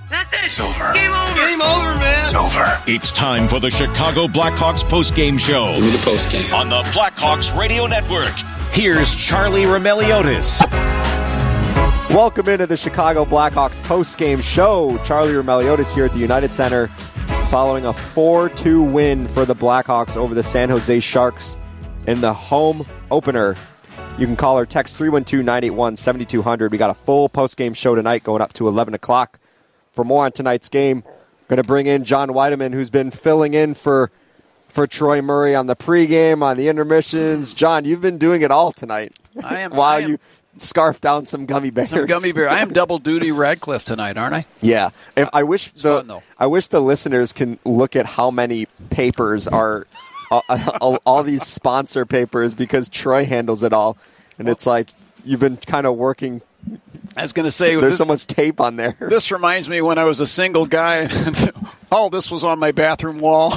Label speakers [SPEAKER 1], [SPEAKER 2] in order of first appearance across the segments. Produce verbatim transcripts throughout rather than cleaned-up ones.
[SPEAKER 1] It's over. Game over.
[SPEAKER 2] Game over, man.
[SPEAKER 1] It's over.
[SPEAKER 3] It's time for the Chicago Blackhawks postgame show.
[SPEAKER 2] Give me the postgame.
[SPEAKER 3] On the Blackhawks Radio Network. Here's Charlie Roumeliotis.
[SPEAKER 4] Welcome into the Chicago Blackhawks postgame show. Charlie Roumeliotis here at the United Center following a four two win for the Blackhawks over the San Jose Sharks in the home opener. You can call or text three one two, nine eight one, seven two zero zero. We got a full postgame show tonight going up to eleven o'clock. For more on tonight's game, I'm going to bring in John Weideman, who's been filling in for for Troy Murray on the pregame, on the intermissions. John, you've been doing it all tonight.
[SPEAKER 5] I am.
[SPEAKER 4] While
[SPEAKER 5] I am,
[SPEAKER 4] you scarf down some gummy bears.
[SPEAKER 5] Some gummy bear. I am double duty Radcliffe tonight, aren't I?
[SPEAKER 4] Yeah. If, I wish
[SPEAKER 5] it's
[SPEAKER 4] the
[SPEAKER 5] fun, though.
[SPEAKER 4] I wish the listeners can look at how many papers are all, all, all these sponsor papers, because Troy handles it all, and it's like you've been kind of working.
[SPEAKER 5] I was going to say,
[SPEAKER 4] there's
[SPEAKER 5] this,
[SPEAKER 4] so much tape on there.
[SPEAKER 5] This reminds me when I was a single guy. All this was on my bathroom wall.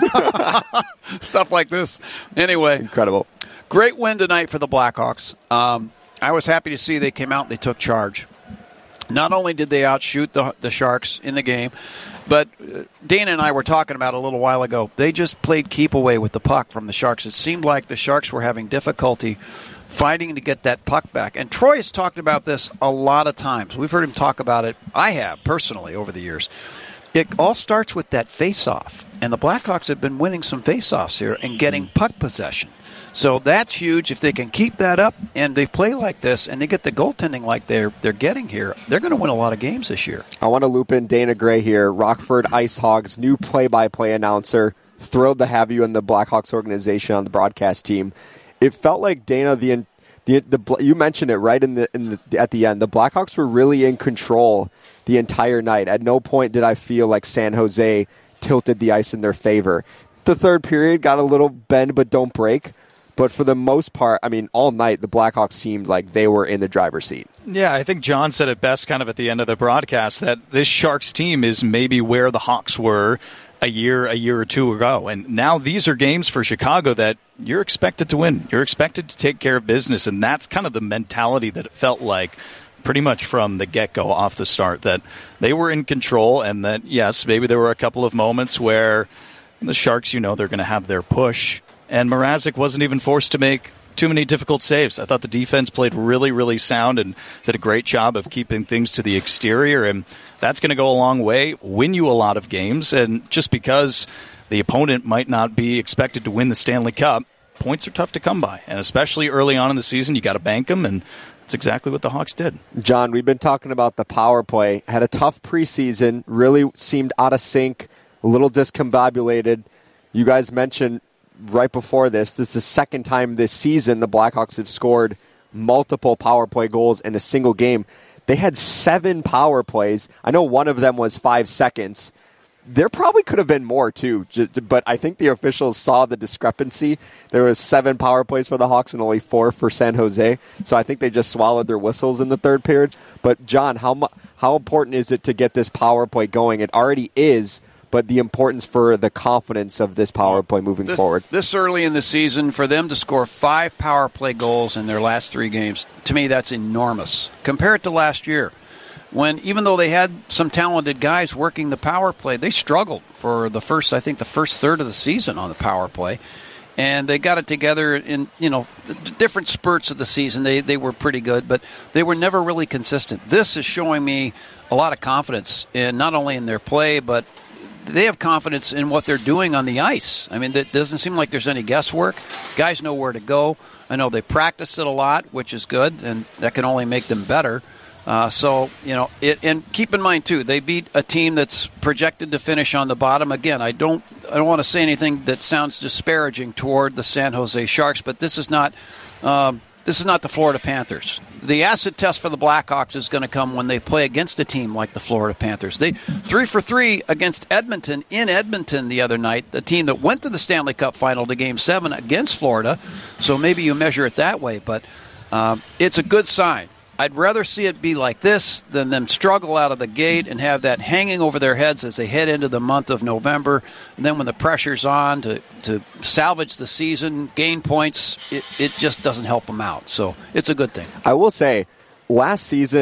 [SPEAKER 5] Stuff like this. Anyway.
[SPEAKER 4] Incredible.
[SPEAKER 5] Great win tonight for the Blackhawks. Um, I was happy to see they came out and they took charge. Not only did they outshoot the, the Sharks in the game, but uh, Dana and I were talking about it a little while ago. They just played keep away with the puck from the Sharks. It seemed like the Sharks were having difficulty fighting to get that puck back. And Troy has talked about this a lot of times. We've heard him talk about it. I have, personally, over the years. It all starts with that face-off. And the Blackhawks have been winning some face-offs here and getting puck possession. So that's huge. If they can keep that up and they play like this and they get the goaltending like they're they're getting here, they're going to win a lot of games this year.
[SPEAKER 4] I want to loop in Dana Gray here, Rockford Ice Hogs, new play-by-play announcer. Thrilled to have you in the Blackhawks organization on the broadcast team. It felt like, Dana, the the, the you mentioned it right in the, in the at the end. The Blackhawks were really in control the entire night. At no point did I feel like San Jose tilted the ice in their favor. The third period got a little bend but don't break. But for the most part, I mean, all night, the Blackhawks seemed like they were in the driver's seat.
[SPEAKER 6] Yeah, I think John said it best kind of at the end of the broadcast, that this Sharks team is maybe where the Hawks were a year, a year or two ago. And now these are games for Chicago that you're expected to win. You're expected to take care of business. And that's kind of the mentality that it felt like pretty much from the get-go off the start, that they were in control and that, yes, maybe there were a couple of moments where the Sharks, you know, they're going to have their push. And Mrazek wasn't even forced to make too many difficult saves. I thought the defense played really, really sound and did a great job of keeping things to the exterior. And that's going to go a long way, win you a lot of games. And just because the opponent might not be expected to win the Stanley Cup, points are tough to come by. And especially early on in the season, you got to bank them. And that's exactly what the Hawks did.
[SPEAKER 4] John, we've been talking about the power play. Had a tough preseason, really seemed out of sync, a little discombobulated. You guys mentioned right before this, this is the second time this season the Blackhawks have scored multiple power play goals in a single game. They had seven power plays. I know one of them was five seconds. There probably could have been more, too, but I think the officials saw the discrepancy. There was seven power plays for the Hawks and only four for San Jose, so I think they just swallowed their whistles in the third period. But, John, how mu- how important is it to get this power play going? It already is, but the importance for the confidence of this power play moving
[SPEAKER 5] this,
[SPEAKER 4] forward.
[SPEAKER 5] This early in the season, for them to score five power play goals in their last three games, to me that's enormous. Compare it to last year, when even though they had some talented guys working the power play, they struggled for the first, I think, the first third of the season on the power play. And they got it together in, you know, different spurts of the season. They they were pretty good, but they were never really consistent. This is showing me a lot of confidence in not only in their play, but they have confidence in what they're doing on the ice. I mean, it doesn't seem like there's any guesswork. Guys know where to go. I know they practice it a lot, which is good, and that can only make them better. Uh, so, you know, it, and keep in mind, too, they beat a team that's projected to finish on the bottom. Again, I don't I don't want to say anything that sounds disparaging toward the San Jose Sharks, but this is not um, this is not the Florida Panthers. The acid test for the Blackhawks is going to come when they play against a team like the Florida Panthers. They three for three against Edmonton in Edmonton the other night, the team that went to the Stanley Cup final to Game seven against Florida. So maybe you measure it that way, but um, it's a good sign. I'd rather see it be like this than them struggle out of the gate and have that hanging over their heads as they head into the month of November. And then when the pressure's on to, to salvage the season, gain points, it, it just doesn't help them out. So it's a good thing.
[SPEAKER 4] I will say, last season,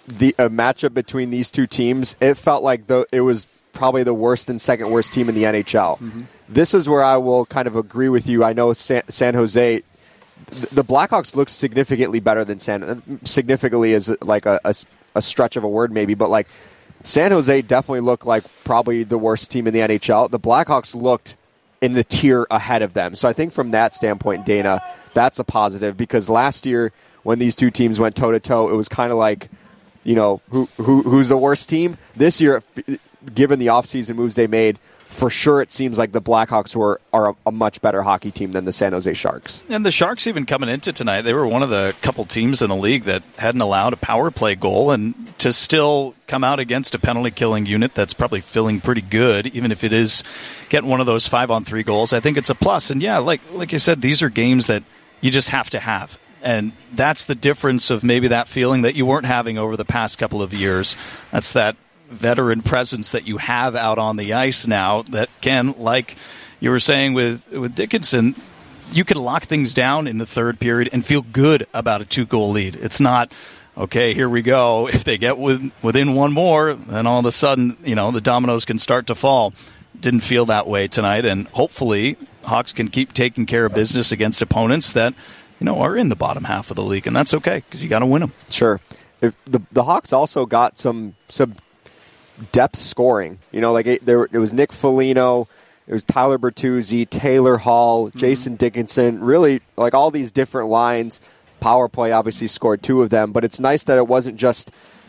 [SPEAKER 4] the a matchup between these two teams, it felt like the, it was probably the worst and second worst team in the N H L. Mm-hmm. This is where I will kind of agree with you. I know San, San Jose, the Blackhawks look significantly better than San. Significantly is like a, a, a stretch of a word, maybe, but like San Jose definitely looked like probably the worst team in the N H L. The Blackhawks looked in the tier ahead of them. So I think from that standpoint, Dana, that's a positive, because last year when these two teams went toe to toe, it was kind of like, you know, who, who who's the worst team? This year, given the offseason moves they made, for sure it seems like the Blackhawks were are a, a much better hockey team than the San Jose Sharks.
[SPEAKER 6] And the Sharks, even coming into tonight, they were one of the couple teams in the league that hadn't allowed a power play goal, and to still come out against a penalty-killing unit that's probably feeling pretty good, even if it is getting one of those five-on-three goals, I think it's a plus. And yeah, like like I said, these are games that you just have to have. And that's the difference of maybe that feeling that you weren't having over the past couple of years. That's that veteran presence that you have out on the ice now that can, like you were saying with, with Dickinson, you can lock things down in the third period and feel good about a two-goal lead. It's not, okay, here we go. If they get with, within one more, then all of a sudden, you know, the dominoes can start to fall. Didn't feel that way tonight, and hopefully Hawks can keep taking care of business against opponents that, you know, are in the bottom half of the league, and that's okay because you got to win them.
[SPEAKER 4] Sure. If the the Hawks also got some some depth scoring. You know, like it, there it was Nick Foligno, it was Tyler Bertuzzi, Taylor Hall, mm-hmm. Jason Dickinson. Really, like all these different lines. Power play obviously scored two of them, but it's nice that it wasn't just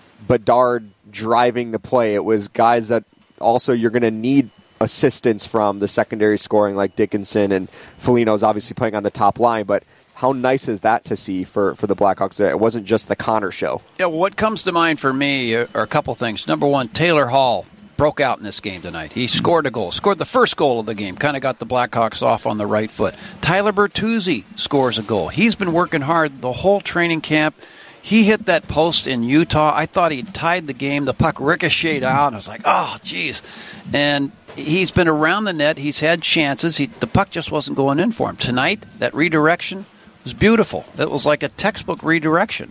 [SPEAKER 4] Bedard driving the play. It was guys that also you're going to need assistance from the secondary scoring, like Dickinson, and Foligno's obviously playing on the top line, but how nice is that to see for, for the Blackhawks? It wasn't just the Connor show.
[SPEAKER 5] Yeah, well, what comes to mind for me are a couple things. Number one, Taylor Hall broke out in this game tonight. He scored a goal, scored the first goal of the game, kind of got the Blackhawks off on the right foot. Tyler Bertuzzi scores a goal. He's been working hard the whole training camp. He hit that post in Utah. I thought he tied the game. The puck ricocheted out, and I was like, oh, geez. And he's been around the net. He's had chances. He, the puck just wasn't going in for him. Tonight, that redirection was beautiful. It was like a textbook redirection.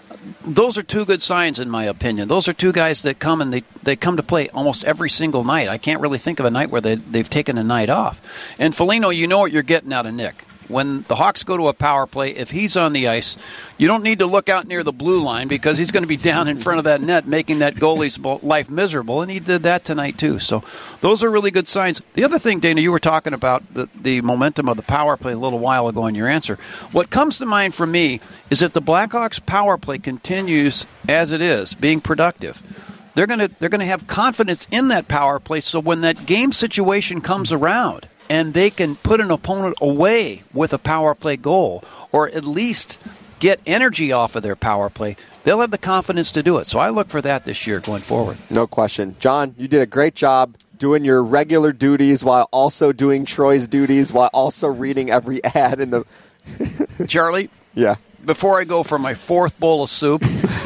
[SPEAKER 5] Those are two good signs, in my opinion. Those are two guys that come and they, they come to play almost every single night. I can't really think of a night where they, they've taken a night off. And Foligno, you know what you're getting out of Nick. When the Hawks go to a power play, if he's on the ice, you don't need to look out near the blue line because he's going to be down in front of that net making that goalie's life miserable, and he did that tonight too. So those are really good signs. The other thing, Dana, you were talking about the, the momentum of the power play a little while ago in your answer. What comes to mind for me is if the Blackhawks power play continues as it is, being productive, they're going to they're going to have confidence in that power play, so when that game situation comes around, and they can put an opponent away with a power play goal, or at least get energy off of their power play, they'll have the confidence to do it. So I look for that this year going forward.
[SPEAKER 4] No question. John, you did a great job doing your regular duties while also doing Troy's duties, while also reading every ad in the...
[SPEAKER 5] Charlie?
[SPEAKER 4] Yeah.
[SPEAKER 5] Before I go for my fourth bowl of soup,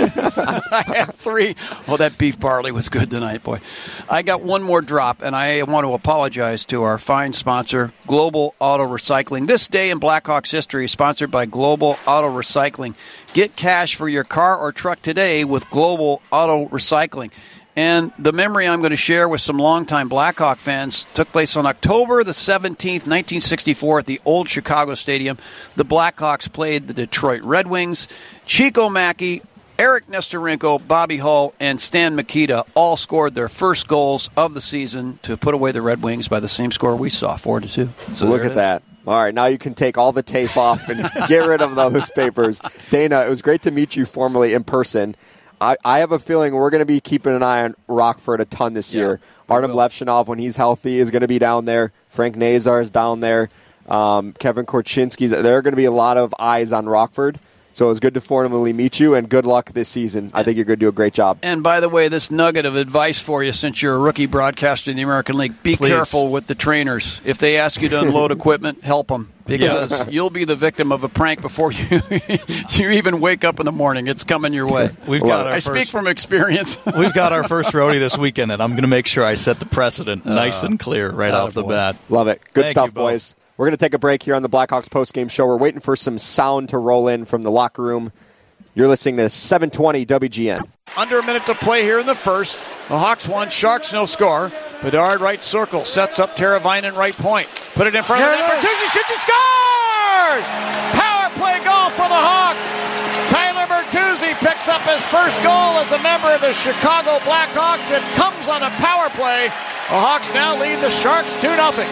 [SPEAKER 5] I have three. Oh, that beef barley was good tonight, boy. I got one more drop, and I want to apologize to our fine sponsor, Global Auto Recycling. This day in Blackhawks history is sponsored by Global Auto Recycling. Get cash for your car or truck today with Global Auto Recycling. And the memory I'm going to share with some longtime Blackhawk fans took place on October the seventeenth, nineteen sixty-four at the old Chicago Stadium. The Blackhawks played the Detroit Red Wings. Chico Mackey, Eric Nestorenko, Bobby Hull, and Stan Mikita all scored their first goals of the season to put away the Red Wings by the same score we saw, four to two.
[SPEAKER 4] So look at that. All right, now you can take all the tape off and get rid of those papers. Dana, it was great to meet you formally in person. I, I have a feeling we're going to be keeping an eye on Rockford a ton this yeah, year. Artem Levshinov, when he's healthy, is going to be down there. Frank Nazar is down there. Um, Kevin Korchinski. There are going to be a lot of eyes on Rockford. So it was good to formally meet you, and good luck this season. I think you're going to do a great job.
[SPEAKER 5] And by the way, this nugget of advice for you, since you're a rookie broadcaster in the American League, be
[SPEAKER 6] Please.
[SPEAKER 5] careful with the trainers. If they ask you to unload equipment, help them, because yeah. you'll be the victim of a prank before you you even wake up in the morning. It's coming your way.
[SPEAKER 6] We've got. Our
[SPEAKER 5] I
[SPEAKER 6] first,
[SPEAKER 5] speak from experience.
[SPEAKER 6] We've got our first roadie this weekend, and I'm going to make sure I set the precedent nice uh, and clear right off the bat.
[SPEAKER 4] Love it. Good
[SPEAKER 6] Thank
[SPEAKER 4] stuff, boys. We're going to take a break here on the Blackhawks postgame show. We're waiting for some sound to roll in from the locker room. You're listening to seven twenty W G N.
[SPEAKER 5] Under a minute to play here in the first. The Hawks won. Sharks no score. Bedard right circle. Sets up Teravainen right point. Put it in front of the net. Bertuzzi shoots and scores! Power play goal for the Hawks. Tyler Bertuzzi picks up his first goal as a member of the Chicago Blackhawks. It comes on a power play. The Hawks now lead the Sharks two nothing.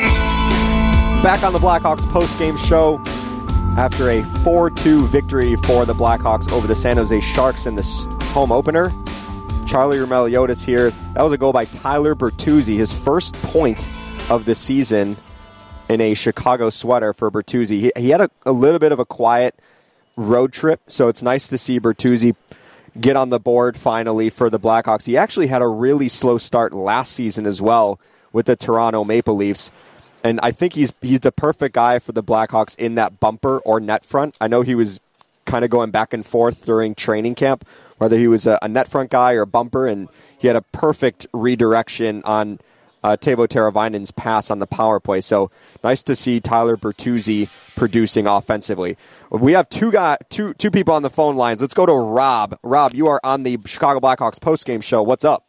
[SPEAKER 4] Back on the Blackhawks post-game show after a four two victory for the Blackhawks over the San Jose Sharks in the home opener. Charlie Roumeliotis here. That was a goal by Tyler Bertuzzi, his first point of the season in a Chicago sweater for Bertuzzi. He, he had a, a little bit of a quiet road trip, so it's nice to see Bertuzzi get on the board finally for the Blackhawks. He actually had a really slow start last season as well with the Toronto Maple Leafs. And I think he's he's the perfect guy for the Blackhawks in that bumper or net front. I know he was kind of going back and forth during training camp, whether he was a, a net front guy or a bumper, and he had a perfect redirection on uh, Teuvo Teravainen's pass on the power play. So nice to see Tyler Bertuzzi producing offensively. We have two guy, two two people on the phone lines. Let's go to Rob. Rob, you are on the Chicago Blackhawks postgame show. What's up?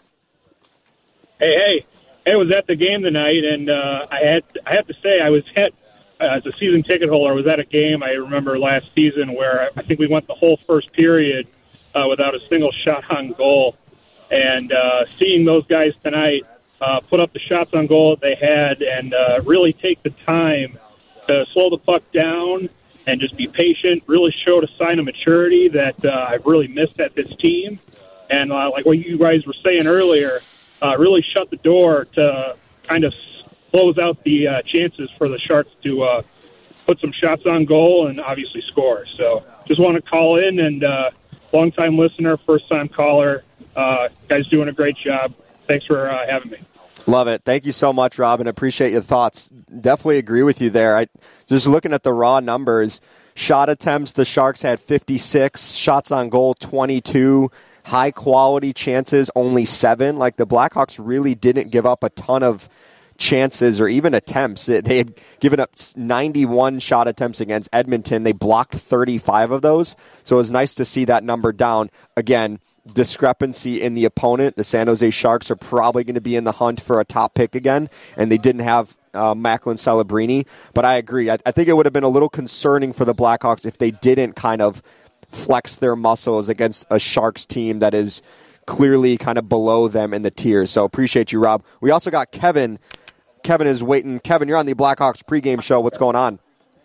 [SPEAKER 1] Hey, hey. I was at the game tonight, and uh, I had I have to say I was at uh, as a season ticket holder. I was at a game I remember last season where I think we went the whole first period uh, without a single shot on goal. And uh, seeing those guys tonight uh, put up the shots on goal that they had, and uh, really take the time to slow the puck down and just be patient, really showed a sign of maturity that uh, I've really missed at this team. And uh, like what you guys were saying earlier. Uh, really shut the door to kind of close out the uh, chances for the Sharks to uh, put some shots on goal and obviously score. So just want to call in, and uh, long-time listener, first-time caller. Uh, guys doing a great job. Thanks for uh, having me.
[SPEAKER 4] Love it. Thank you so much, Robin. Appreciate your thoughts. Definitely agree with you there. I just looking at the raw numbers, shot attempts, the Sharks had fifty-six, shots on goal twenty-two, high-quality chances, only seven. Like, the Blackhawks really didn't give up a ton of chances or even attempts. They had given up ninety-one shot attempts against Edmonton. They blocked thirty-five of those. So it was nice to see that number down. Again, discrepancy in the opponent. The San Jose Sharks are probably going to be in the hunt for a top pick again, and they didn't have uh, Macklin Celebrini. But I agree. I, I think it would have been a little concerning for the Blackhawks if they didn't kind of flex their muscles against a Sharks team that is clearly kind of below them in the tiers. So appreciate you, Rob. We also got Kevin. Kevin is waiting. Kevin, you're on the Blackhawks pregame show. What's going on?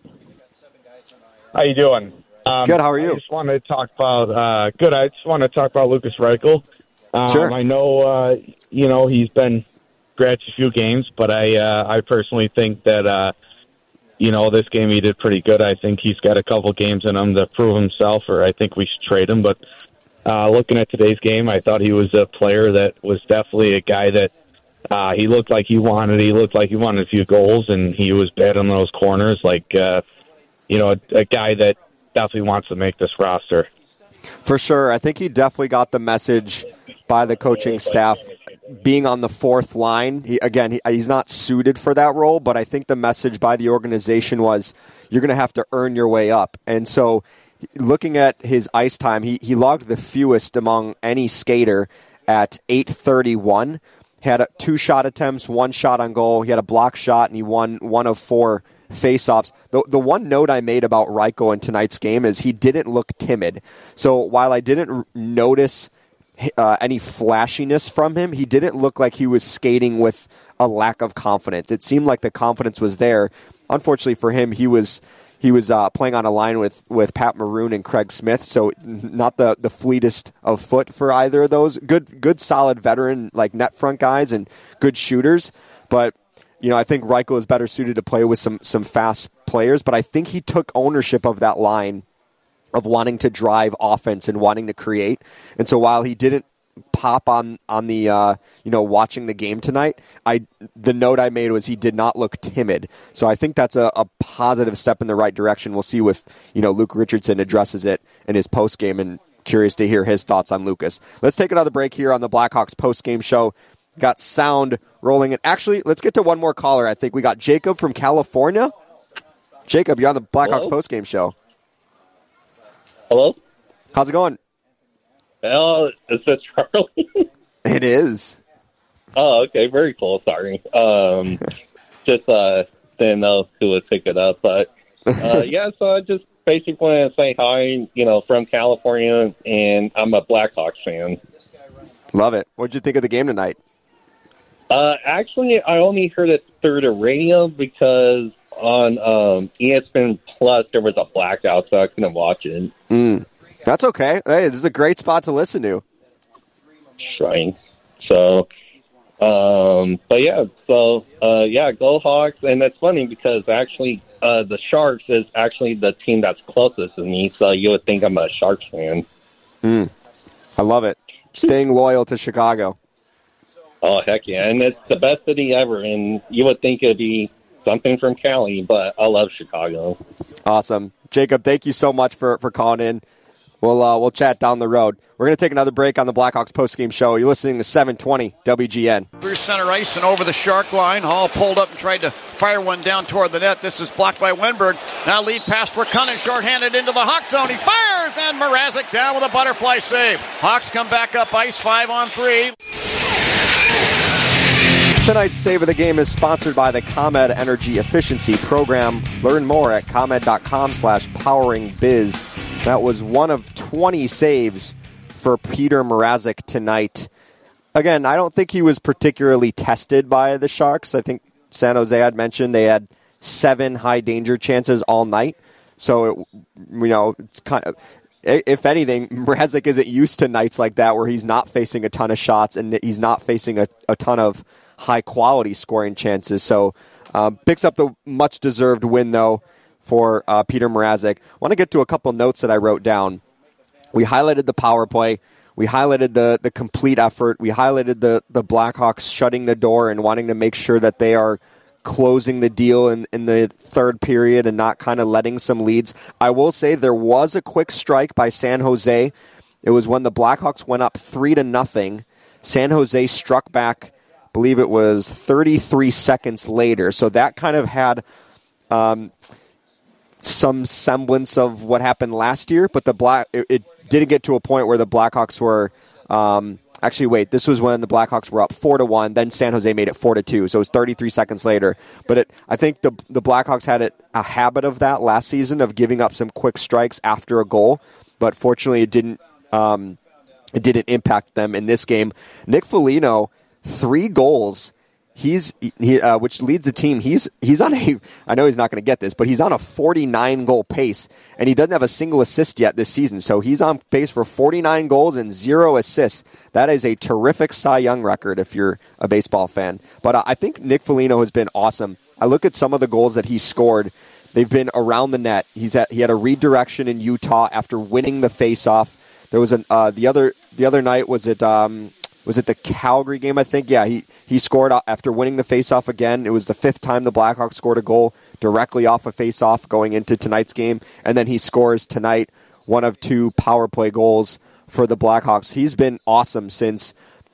[SPEAKER 2] How you doing? Um,
[SPEAKER 4] good. How are you?
[SPEAKER 2] I just wanted to talk about uh, good. I just want to talk about Lukas Reichel. Um,
[SPEAKER 4] sure.
[SPEAKER 2] I know uh, you know he's been scratched a few games, but I uh, I personally think that. Uh, You know, this game he did pretty good. I think he's got a couple games in him to prove himself, or I think we should trade him. But uh, looking at today's game, I thought he was a player that was definitely a guy that uh, he looked like he wanted. He looked like he wanted a few goals, and he was bad on those corners. Like, uh, you know, a, a guy that definitely wants to make this roster.
[SPEAKER 4] For sure. I think he definitely got the message by the coaching staff. Being on the fourth line, he, again, he, he's not suited for that role, but I think the message by the organization was you're going to have to earn your way up. And so looking at his ice time, he, he logged the fewest among any skater at eight thirty-one. He had a, two shot attempts, one shot on goal. He had a block shot, and he won one of four faceoffs. The, the one note I made about Reichel in tonight's game is he didn't look timid. So while I didn't r- notice Uh, any flashiness from him, he didn't look like he was skating with a lack of confidence. It seemed like the confidence was there. Unfortunately for him, he was he was uh, playing on a line with, with Pat Maroon and Craig Smith, so not the, the fleetest of foot for either of those. Good, good, solid veteran like net front guys and good shooters, but you know I think Reichel is better suited to play with some some fast players. But I think he took ownership of that line, of wanting to drive offense and wanting to create. And so while he didn't pop on on the uh, you know watching the game tonight, I the note I made was he did not look timid. So I think that's a, a positive step in the right direction. We'll see if you know Luke Richardson addresses it in his post game, and curious to hear his thoughts on Lucas. Let's take another break here on the Blackhawks post game show. Got sound rolling in. Actually, let's get to one more caller. I think we got Jacob from California. Jacob, you're on the Blackhawks post game show.
[SPEAKER 7] Hello?
[SPEAKER 4] How's it going?
[SPEAKER 7] Well, is this Charlie?
[SPEAKER 4] It is.
[SPEAKER 7] Oh, okay. Very cool. Sorry. Um, just uh, didn't know who would pick it up. But, uh, yeah, so I just basically want to say hi, you know, from California, and I'm a Blackhawks fan.
[SPEAKER 4] Love it. What did you think of the game tonight?
[SPEAKER 7] Uh, actually, I only heard it through the radio because on um, E S P N Plus there was a blackout, so I couldn't watch it.
[SPEAKER 4] Mm. That's okay. Hey, this is a great spot to listen to.
[SPEAKER 7] Right. So, um, but yeah, so, uh, yeah, go Hawks. And it's funny because actually uh, the Sharks is actually the team that's closest to me, so you would think I'm a Sharks fan.
[SPEAKER 4] Mm. I love it. Staying loyal to Chicago.
[SPEAKER 7] Oh, heck yeah. And it's the best city ever, and you would think it would be something from Cali, but I love Chicago.
[SPEAKER 4] Awesome. Jacob, thank you so much for, for calling in. We'll uh, we'll chat down the road. We're going to take another break on the Blackhawks postgame show. You're listening to seven twenty W G N.
[SPEAKER 5] Through center ice and over the Shark line. Hall pulled up and tried to fire one down toward the net. This is blocked by Wenberg. Now lead pass for Cunnin, shorthanded into the Hawk zone. He fires, and Mrazek down with a butterfly save. Hawks come back up ice, five on three.
[SPEAKER 4] Tonight's Save of the Game is sponsored by the ComEd Energy Efficiency Program. Learn more at ComEd.com slash powering biz. That was one of twenty saves for Peter Mrazek tonight. Again, I don't think he was particularly tested by the Sharks. I think San Jose had mentioned they had seven high danger chances all night. So, it, you know, it's kind of, if anything, Mrazek isn't used to nights like that where he's not facing a ton of shots and he's not facing a, a ton of high-quality scoring chances. So, um, picks up the much-deserved win, though, for uh, Peter Mrazek. I want to get to a couple notes that I wrote down. We highlighted the power play. We highlighted the the complete effort. We highlighted the, the Blackhawks shutting the door and wanting to make sure that they are closing the deal in, in the third period and not kind of letting some leads. I will say there was a quick strike by San Jose. It was when the Blackhawks went up three to nothing. San Jose struck back, I believe it was thirty-three seconds later. So that kind of had um, some semblance of what happened last year, but the Black it, it didn't get to a point where the Blackhawks were um, actually wait. This was when the Blackhawks were up four to one. Then San Jose made it four to two. So it was thirty-three seconds later. But it, I think the the Blackhawks had it, a habit of that last season of giving up some quick strikes after a goal. But fortunately, it didn't um, it didn't impact them in this game. Nick Foligno, three goals. He's he, uh, which leads the team. He's he's on a. I know he's not going to get this, but he's on a forty-nine goal pace, and he doesn't have a single assist yet this season. So he's on pace for forty-nine goals and zero assists. That is a terrific Cy Young record if you're a baseball fan. But uh, I think Nick Foligno has been awesome. I look at some of the goals that he scored. They've been around the net. He's at, he had a redirection in Utah after winning the faceoff. There was an uh, the other the other night was it um, was it the Calgary game? I think yeah he. He scored after winning the faceoff again. It was the fifth time the Blackhawks scored a goal directly off a faceoff going into tonight's game. And then he scores tonight one of two power play goals for the Blackhawks. He's been awesome since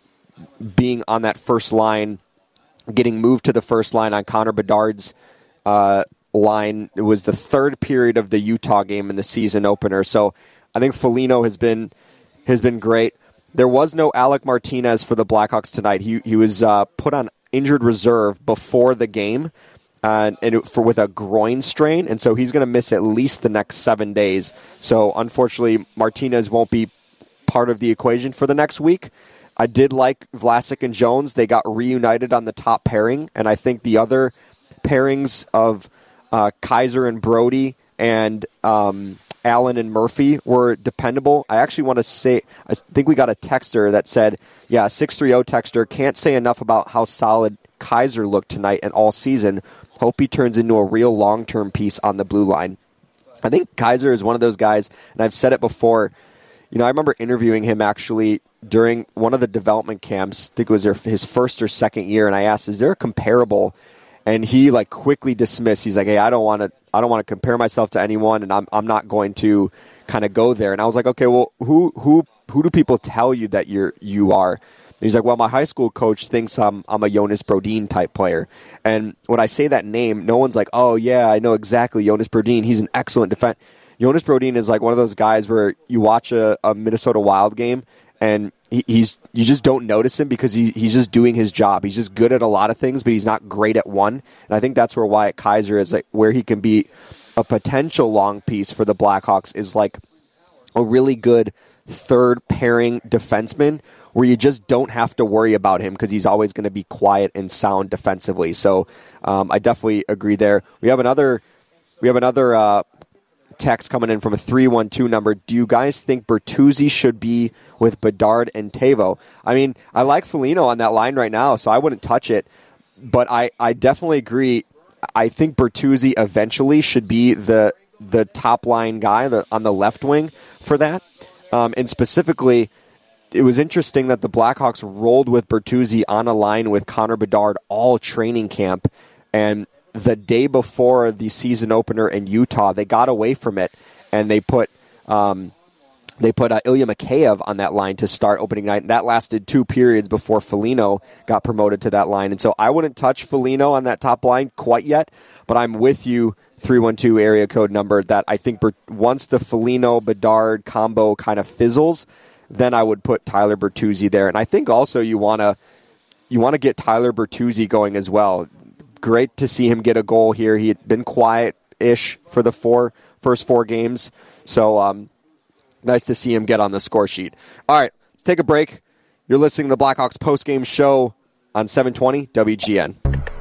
[SPEAKER 4] being on that first line, getting moved to the first line on Connor Bedard's uh, line. It was the third period of the Utah game in the season opener. So I think Foligno has been has been great. There was no Alec Martinez for the Blackhawks tonight. He he was uh, put on injured reserve before the game, uh, and it, for with a groin strain, and so he's going to miss at least the next seven days. So unfortunately, Martinez won't be part of the equation for the next week. I did like Vlasic and Jones. They got reunited on the top pairing, and I think the other pairings of uh, Kaiser and Brody and um, Allen and Murphy were dependable. I actually want to say, I think we got a texter that said, yeah, six three zero texter, can't say enough about how solid Kaiser looked tonight and all season. Hope he turns into a real long-term piece on the blue line. I think Kaiser is one of those guys, and I've said it before, you know, I remember interviewing him actually during one of the development camps. I think it was his first or second year, and I asked, is there a comparable? And he like quickly dismissed. He's like, hey, I don't want to I don't want to compare myself to anyone, and I'm I'm not going to kind of go there. And I was like, okay, well, who who who do people tell you that you're you are? And he's like, well, my high school coach thinks I'm I'm a Jonas Brodin type player. And when I say that name, no one's like, oh yeah, I know exactly Jonas Brodin. He's an excellent defense. Jonas Brodin is like one of those guys where you watch a, a Minnesota Wild game and he, he's you just don't notice him because he, he's just doing his job. He's just good at a lot of things, but he's not great at one. And I think that's where Wyatt Kaiser is, like where he can be a potential long piece for the Blackhawks is like a really good third pairing defenseman where you just don't have to worry about him because he's always going to be quiet and sound defensively. So um, I definitely agree there. We have another we have another uh, text coming in from a three one two number. Do you guys think Bertuzzi should be with Bedard and Teuvo? I mean, I like Foligno on that line right now, so I wouldn't touch it. But I, I definitely agree. I think Bertuzzi eventually should be the the top line guy the, on the left wing for that. Um, and specifically, it was interesting that the Blackhawks rolled with Bertuzzi on a line with Connor Bedard all training camp. And the day before the season opener in Utah, they got away from it, and they put um, they put uh, Ilya Mikheyev on that line to start opening night. And that lasted two periods before Foligno got promoted to that line. And so I wouldn't touch Foligno on that top line quite yet, but I'm with you, three one two area code number, that I think once the Foligno-Bedard combo kind of fizzles, then I would put Tyler Bertuzzi there. And I think also you want to you want to get Tyler Bertuzzi going as well. Great to see him get a goal here. He had been quiet-ish for the four first four games. So um, nice to see him get on the score sheet. All right, let's take a break. You're listening to the Blackhawks postgame show on seven twenty W G N.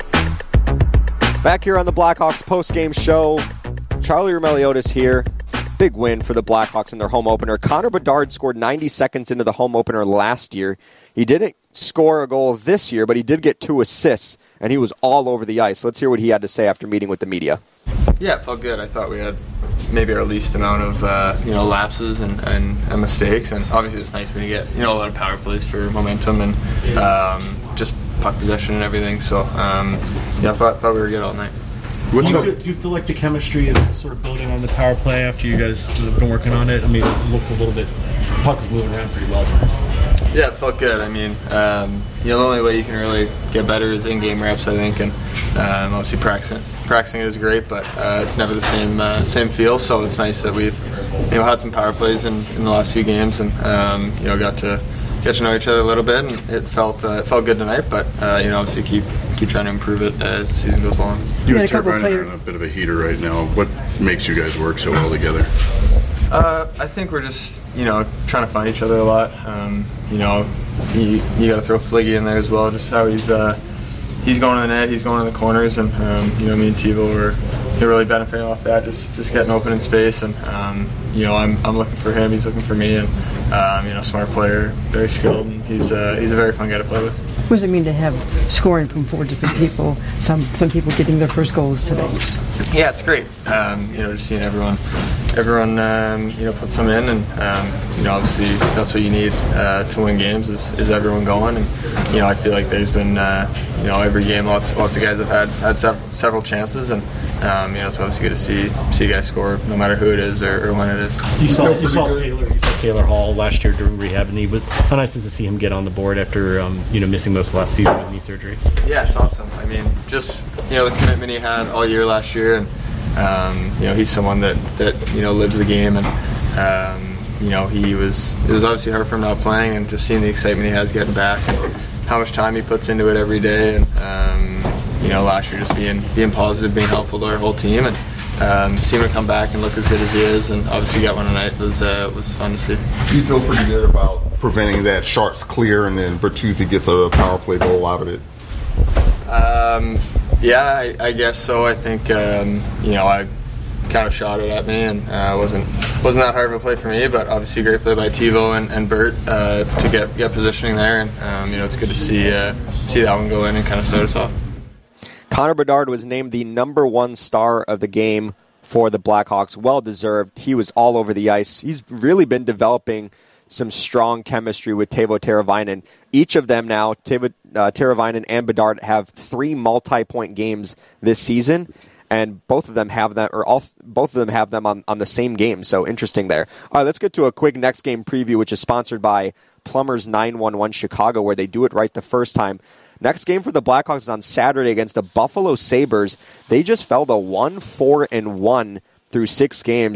[SPEAKER 4] Back here on the Blackhawks postgame show, Charlie Roumeliotis here. Big win for the Blackhawks in their home opener. Connor Bedard scored ninety seconds into the home opener last year. He didn't score a goal this year, but he did get two assists, and he was all over the ice. Let's hear what he had to say after meeting with the media.
[SPEAKER 8] Yeah, it felt good. I thought we had maybe our least amount of uh, you know lapses and, and, and mistakes, and obviously it's nice when you get you know a lot of power plays for momentum and um, just puck possession and everything. So um, yeah, I thought thought we were good all night.
[SPEAKER 9] Do you, feel, do you feel like the chemistry is sort of building on the power play after you guys have been working on it? I mean, it looked a little bit, the puck was moving around pretty well tonight.
[SPEAKER 8] Yeah, it felt good. I mean, um, you know, the only way you can really get better is in-game reps, I think, and um, obviously practicing practicing it is great, but uh, it's never the same uh, same feel. So it's nice that we've you know had some power plays in, in the last few games, and um, you know got to get to know each other a little bit, and it felt uh, it felt good tonight. But uh, you know, obviously keep keep trying to improve it as the season goes along.
[SPEAKER 10] You and Turbine are in a bit of a heater right now. What makes you guys work so well together?
[SPEAKER 8] Uh, I think we're just, you know, trying to find each other a lot. Um, you know, you, you got to throw Fliggy in there as well. Just how he's uh, he's going to the net, he's going in the corners, and um, you know, me and Teuvo are they're really benefiting off that. Just just getting open in space, and um, you know, I'm I'm looking for him, he's looking for me, and um, you know, smart player, very skilled, and he's uh, he's a very fun guy to play with.
[SPEAKER 11] What does it mean to have scoring from four different people? Some some people getting their first goals today.
[SPEAKER 8] Yeah, it's great. Um, you know, just seeing everyone, everyone, um, you know, put some in, and um, you know, obviously that's what you need uh, to win games is, is everyone going. And you know, I feel like there's been, uh, you know, every game, lots lots of guys have had had sev- several chances, and um, you know, it's obviously good to see see guys score, no matter who it is or, or when it is.
[SPEAKER 9] You saw you saw Taylor you saw Taylor Hall last year during rehab, and he was how nice is to see him get on the board after um, you know missing most of last season with knee surgery.
[SPEAKER 8] Yeah, it's awesome. I mean, just you know, the commitment he had all year last year, and um, you know, he's someone that, that you know lives the game, and um, you know, he was it was obviously hard for him not playing, and just seeing the excitement he has getting back, and how much time he puts into it every day, and um, you know, last year just being being positive, being helpful to our whole team, and um, seeing him come back and look as good as he is, and obviously get one tonight was uh, was fun to see.
[SPEAKER 10] You feel pretty good about preventing that Sharks clear, and then Bertuzzi gets a power play goal out of it.
[SPEAKER 8] Um, yeah, I, I guess so. I think um, you know I kind of shot it at me, and uh, wasn't wasn't that hard of a play for me. But obviously, great play by Teuvo and, and Bert uh, to get get positioning there, and um, you know it's good to see uh, see that one go in and kind of start us off.
[SPEAKER 4] Connor Bedard was named the number one star of the game for the Blackhawks. Well deserved. He was all over the ice. He's really been developing some strong chemistry with Teuvo Teravainen. Each of them now, Teuvo uh, Teravainen and Bedard, have three multi-point games this season, and both of them have them, or all both of them have them on, on the same game. So interesting there. All right, let's get to a quick next game preview, which is sponsored by Plumbers nine one one Chicago, where they do it right the first time. Next game for the Blackhawks is on Saturday against the Buffalo Sabres. They just fell to one four and one through six games.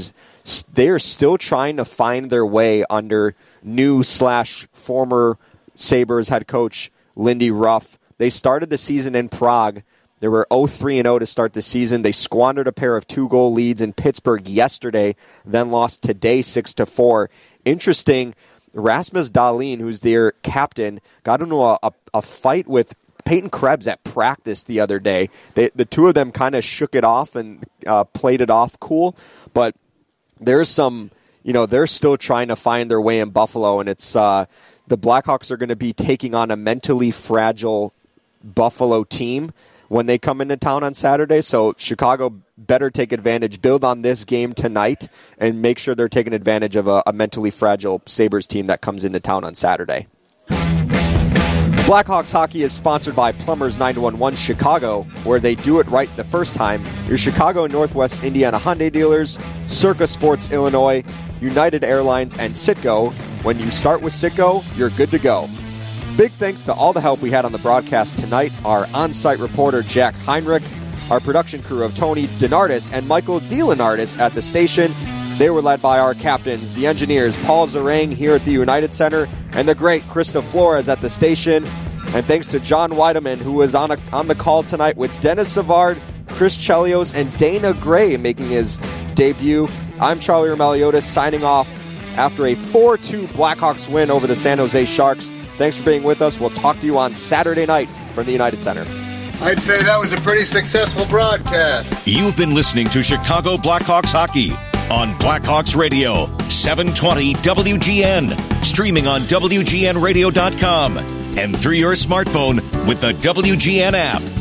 [SPEAKER 4] they're still trying to find their way under new slash former Sabres head coach Lindy Ruff. They started the season in Prague. They were oh three and oh to start the season. They squandered a pair of two-goal leads in Pittsburgh yesterday, then lost today six to four. Interesting, Rasmus Dahlin, who's their captain, got into a, a, a fight with Peyton Krebs at practice the other day. They, the two of them kind of shook it off and uh, played it off cool, but there's some, you know, they're still trying to find their way in Buffalo, and it's uh, the Blackhawks are going to be taking on a mentally fragile Buffalo team when they come into town on Saturday. So Chicago better take advantage, build on this game tonight, and make sure they're taking advantage of a, a mentally fragile Sabres team that comes into town on Saturday. Blackhawks hockey is sponsored by Plumbers nine one one Chicago, where they do it right the first time. Your Chicago and Northwest Indiana Hyundai dealers, Circa Sports Illinois, United Airlines, and Citgo. When you start with Citgo, you're good to go. Big thanks to all the help we had on the broadcast tonight. Our on-site reporter, Jack Heinrich, our production crew of Tony DeNardis and Michael DeLeonardis at the station. They were led by our captains, the engineers, Paul Zarang here at the United Center, and the great Krista Flores at the station. And thanks to John Weideman, who was on, a, on the call tonight with Dennis Savard, Chris Chelios, and Dana Gray making his debut. I'm Charlie Romeliotis signing off after a four two Blackhawks win over the San Jose Sharks. Thanks for being with us. We'll talk to you on Saturday night from the United Center.
[SPEAKER 12] I'd say that was a pretty successful broadcast.
[SPEAKER 3] You've been listening to Chicago Blackhawks Hockey on Blackhawks Radio, seven twenty W G N, streaming on W G N radio dot com and through your smartphone with the W G N app.